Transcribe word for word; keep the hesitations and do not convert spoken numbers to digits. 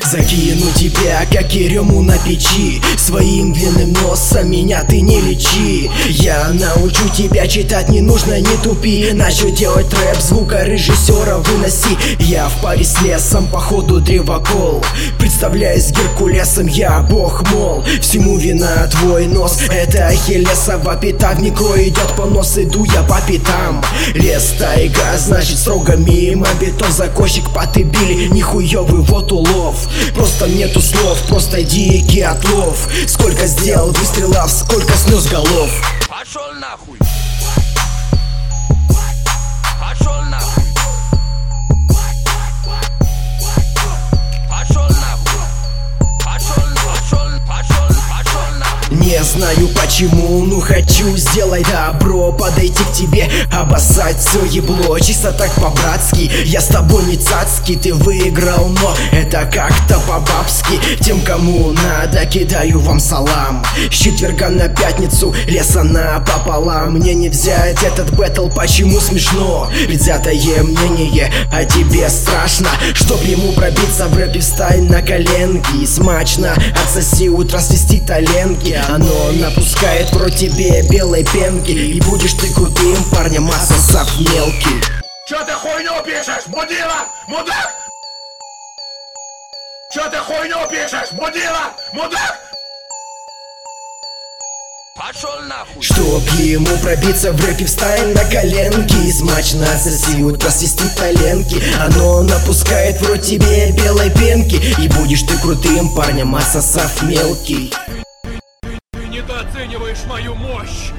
Закину тебя, как ерему на печи. Своим длинным носом меня ты не лечи. Я научу тебя читать, не нужно, не тупи. Начал делать рэп, звукорежиссера выноси. Я в паре с лесом, походу древокол. Представляюсь Геркулесом, я бог, мол. Всему вина твой нос, это ахиллесова пята. В Днепро идет понос, иду я по пятам. Лес, тайга, значит строго мимо. Бетон, закончик, потыбили, нихуёвый вот улов. Просто нету слов, просто дикий отлов. Сколько сделал выстрелов, сколько снес голов. Пошел нахуй. Пошел нахуй. Пошел нахуй. Пошел, пошел, пошел, пошел нахуй. Не знаю почему, ну хочу сделать добро. Подойти к тебе, обоссать все ебло. Чисто так по-братски, я с тобой не цацки. Ты выиграл, но это как-то по-бабски. Тем, кому надо, кидаю вам салам. С четверга на пятницу, леса напополам. Мне не взять этот бэтл, почему смешно? Ведь взятое мнение о тебе страшно. Чтоб ему пробиться в рэпе, встань на коленки. Смачно отсоси, утро свести таленки. Оно напускает про тебе белой пенки. И будешь ты крутым парнем, отсосав мелкий. Чё ты хуйню пишешь, мудила, мудак? Чё ты хуйню пишешь, мудила, мудак? Пошел нахуй. Чтоб ему пробиться в рэпе, встань на коленки. И смачно отсоси, утро свести таленки. Оно напускает про тебе белой пенки. И будешь ты крутым парнем, отсосав мелкий. Ты недооцениваешь мою мощь.